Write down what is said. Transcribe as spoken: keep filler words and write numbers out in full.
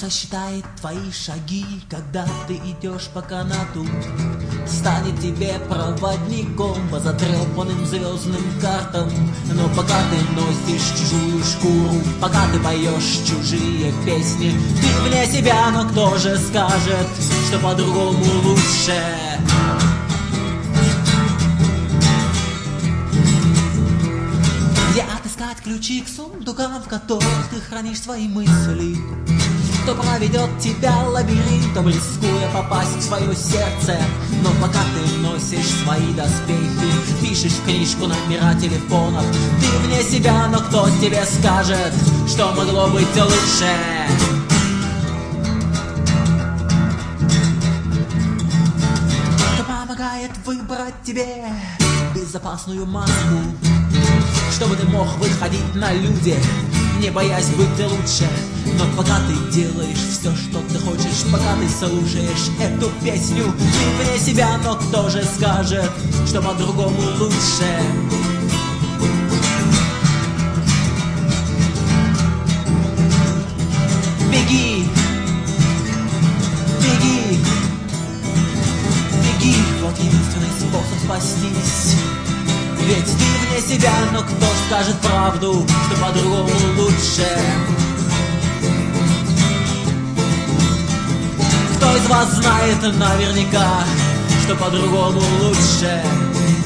сосчитает твои шаги, когда ты идешь по канату? Станет тебе проводником по затрепанным звездным картам. Но пока ты носишь чужую шкуру, пока ты поешь чужие песни, ты вне себя, но кто же скажет, что по-другому лучше? Где отыскать ключи к сундукам, в которых ты хранишь свои мысли? Кто проведет тебя лабиринтом, рискуя попасть в свое сердце? Но пока ты носишь свои доспехи, пишешь в книжку номера телефонов, ты вне себя, но кто тебе скажет, что могло быть лучше? Кто помогает выбрать тебе безопасную маску, чтобы ты мог выходить на люди, не боясь быть лучше? Но пока ты делаешь все, что ты хочешь, пока ты слушаешь эту песню, ты вне себя, но кто же скажет, что по-другому лучше? Беги, беги, беги, вот единственный способ спастись. Ведь ты вне себя, но кто скажет правду, что по-другому лучше? Кто из вас знает наверняка, что по-другому лучше?